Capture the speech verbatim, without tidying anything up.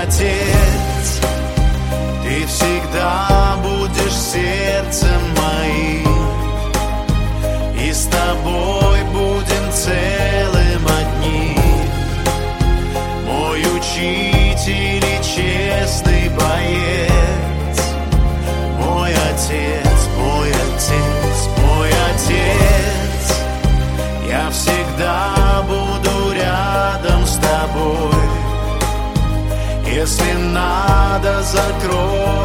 Отец, Ты всегда будешь сердцем моим, и с Тобой будем целым одним. Мой учитель и честный боец, мой Отец, мой Отец, мой Отец. Я всегда буду рядом с Тобой. Если надо, закрой